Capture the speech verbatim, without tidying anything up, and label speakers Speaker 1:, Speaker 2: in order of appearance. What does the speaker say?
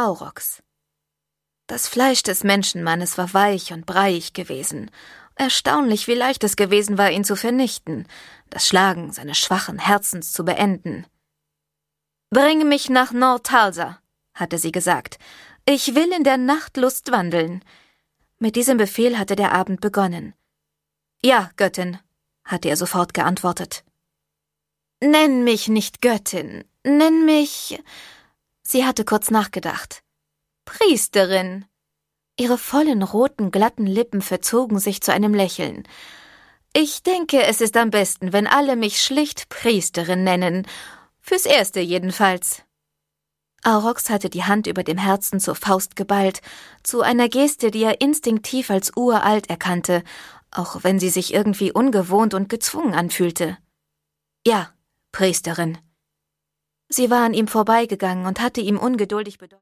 Speaker 1: Aurochs. Das Fleisch des Menschenmannes war weich und breiig gewesen. Erstaunlich, wie leicht es gewesen war, ihn zu vernichten, das Schlagen seines schwachen Herzens zu beenden. »Bringe mich nach Nor-Talsa«, hatte sie gesagt. »Ich will in der Nachtlust wandeln.« Mit diesem Befehl hatte der Abend begonnen. »Ja, Göttin«, hatte er sofort geantwortet. »Nenn mich nicht Göttin, nenn mich...« Sie hatte kurz nachgedacht. »Priesterin.« Ihre vollen, roten, glatten Lippen verzogen sich zu einem Lächeln. »Ich denke, es ist am besten, wenn alle mich schlicht Priesterin nennen. Fürs Erste jedenfalls.« Aurochs hatte die Hand über dem Herzen zur Faust geballt, zu einer Geste, die er instinktiv als uralt erkannte, auch wenn sie sich irgendwie ungewohnt und gezwungen anfühlte. »Ja, Priesterin.« Sie war an ihm vorbeigegangen und hatte ihm ungeduldig bedeutet,